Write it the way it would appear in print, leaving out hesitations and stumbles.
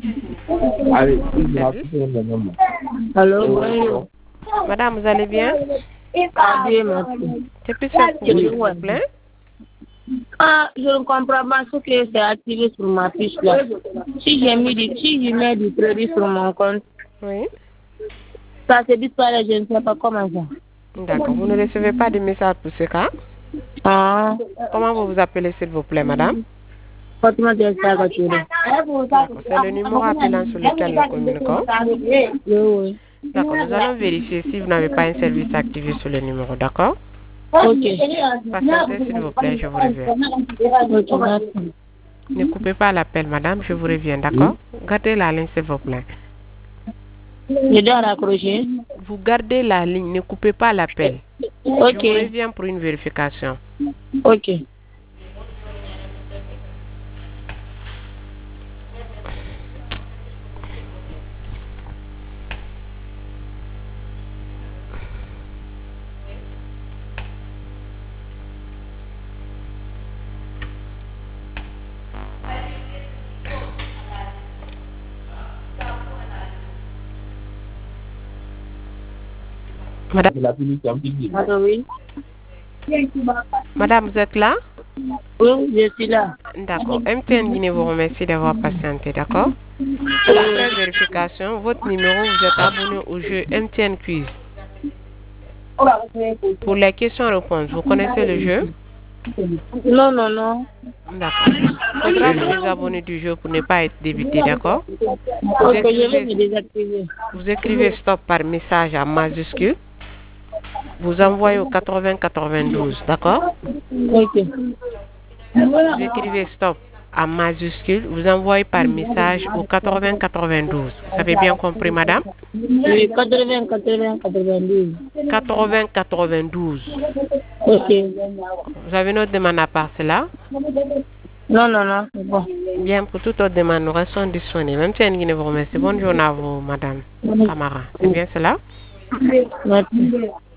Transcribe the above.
Allô, bonjour. Madame, vous allez bien? Ah, bien, merci. C'est plus simple pour vous, s'il vous plaît. Ah, je ne comprends pas ce que c'est activé sur ma fiche là. Si je mets du crédit sur mon compte, Oui. ça se disparaît, je ne sais pas comment ça. D'accord. Vous ne recevez pas de message pour ce cas? Ah, Comment vous vous appelez, s'il vous plaît, madame? Fatima Delta Gature. D'accord. C'est le numéro appelant sur lequel nous communiquons. Oui. D'accord. Nous allons vérifier si vous n'avez pas un service activé sur le numéro. D'accord? Ok. Patientez, s'il vous plaît, je vous reviens. Ok, merci. Ne coupez pas l'appel, madame, je vous reviens, d'accord? Gardez la ligne, s'il vous plaît. Je dois raccrocher. Vous gardez la ligne, ne coupez pas l'appel. Ok. Je vous reviens pour une vérification. Ok. Madame, Allô, oui. madame, vous êtes là? Oui, je suis là. D'accord. MTN Guinée vous remercie d'avoir patienté, d'accord? Après vérification, votre numéro, vous êtes abonné au jeu MTN Quiz. Pour les questions-réponses, vous connaissez le jeu? Non, non, non. D'accord. Il faudra vous désabonner du jeu pour ne pas être débité, d'accord? Ok, je vais me désactiver. Vous écrivez stop par message en majuscule. Vous envoyez au 80 92, d'accord? Ok. Vous écrivez stop en majuscule. Vous envoyez par message au 80 92. Vous avez bien compris, madame? Oui, 80, 80, 92. 80 92. Ok. Vous avez notre demande à part cela? Non, non, non, c'est bon. Bien, pour toute autre demande, nous restons disponibles. Même si elle vous remercie. Bonne journée à vous, madame Camara. C'est bien cela? Merci.